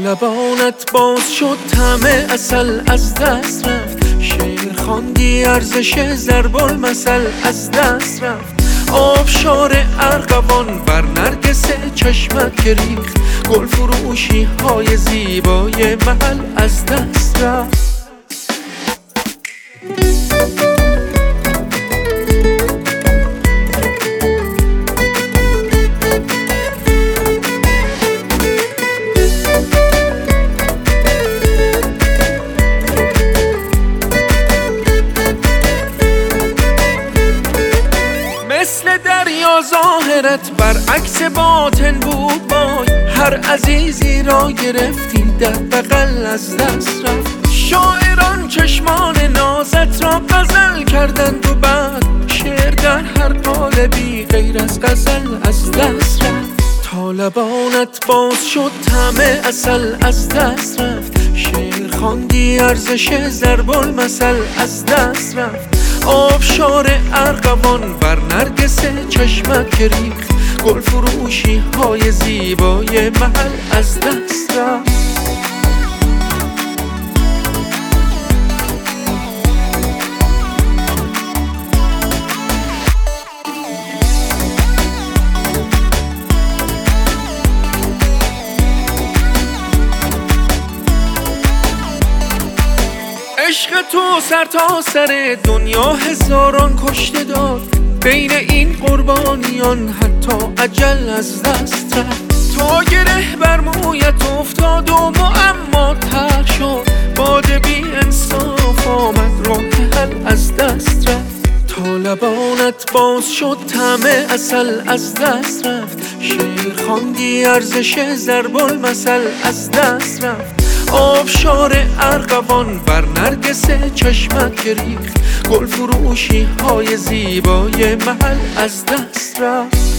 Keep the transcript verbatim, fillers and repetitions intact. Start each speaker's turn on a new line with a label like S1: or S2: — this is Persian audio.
S1: لبانت باز شد طعم عسل از دست رفت، شعر خواندی ارزش ضرب المثل از دست رفت. آبشار ارغوان بر نرگس چشمت که ریخت، گل فروشی های زیبای محل از دست رفت. مثل دریا ظاهرت برعکس باطن بود وای، هر عزیزی را گرفتی در بغل از دست رفت. شاعران چشمان نازت را غزل کردند و بعد شعر در هر قالبی غیر از غزل از دست رفت. تا لبانت باز شد طعم عسل از دست رفت، شعر خواندی ارزش ضرب المثل از دست رفت. آبشار ارغوان بر نرگس چشمت که ریخت، گل فروشی های زیبای محل از دست رفت. عشق تو سر تا سر دنیا هزاران کشته داد، بین این قربانیان حتی اجل از دست رفت. تا گره بر مویت افتاد و معما تر شد، باد بی انصاف آمد راه حل از دست رفت. تا لبانت باز شد طعم عسل از دست رفت، شعر خواندی ارزش ضرب المثل از دست رفت. آبشار ارغوان بر نرگس چشمت که ریخت، گل فروشی های زیبای محل از دست رفت.